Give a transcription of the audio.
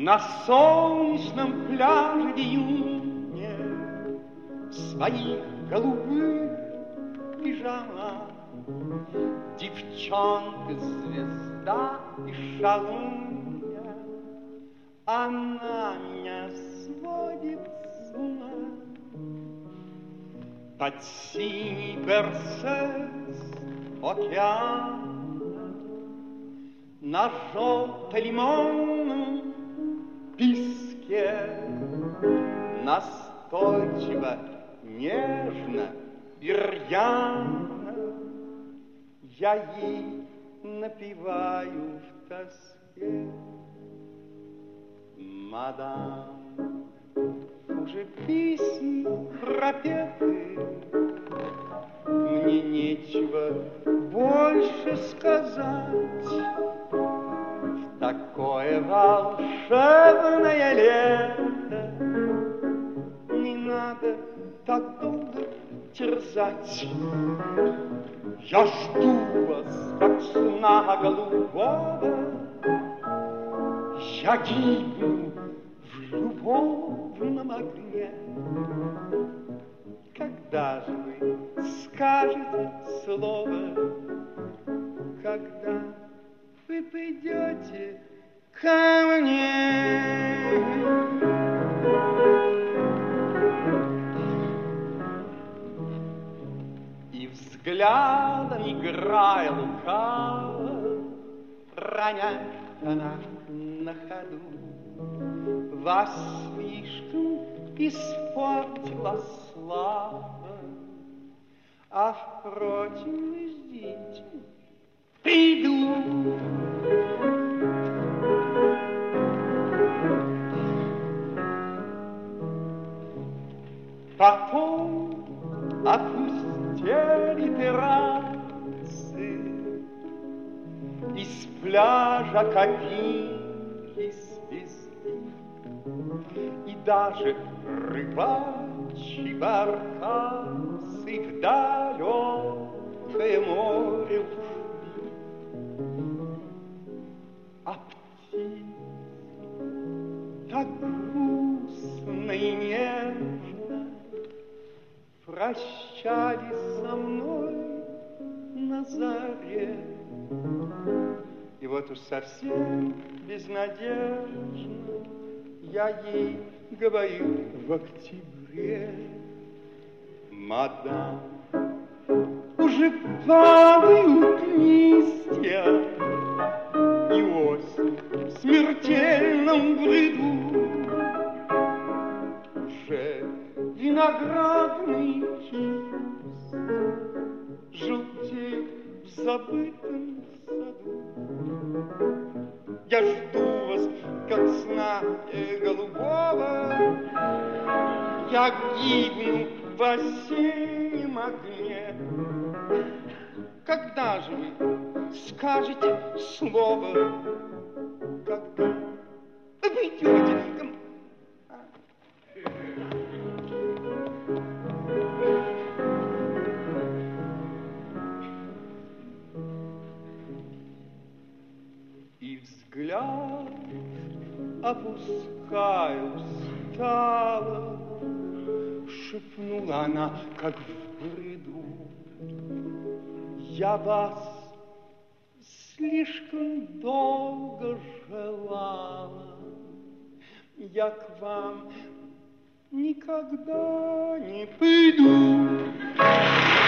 На солнечном пляже в июне в своих голубых пижамах девчонка-звезда и шалунья, она меня сводит с ума. Под синий берцец океана на желто-лимонном песке настойчиво, нежно и рьяно я ей напеваю в тоске. Мадам, уже песни пропеты, мне нечего больше сказать. В такое волшебное лето не надо так долго терзать. Я жду вас, как сна голубого, я гибну в любовном огне. Когда же вы скажете слово, когда вы придете ко мне? И взглядом играя лукаво, роняет она на ходу: вас слишком испортила слава, а впрочем, вы ждите, приду. Потом опустели террасы, из пляжа копили звезды, и даже рыбачьи баркасы в далекое море ушли. А птицы так грустно и нежно прощались со мной на заре. И вот уж совсем безнадежно я ей говорю в октябре: мадам, уже падают листья, и осень в смертельном бреду. Уже виноградный кист желтеет в забытом саду. Я жду вас, как сна голубого, я гибну в осеннем огне. Когда же вы скажете слово, когда вы идете ко мне? И взгляд опускаю устало, шепнула она, как в бреду: я вас слишком долго желала, я к вам никогда не приду.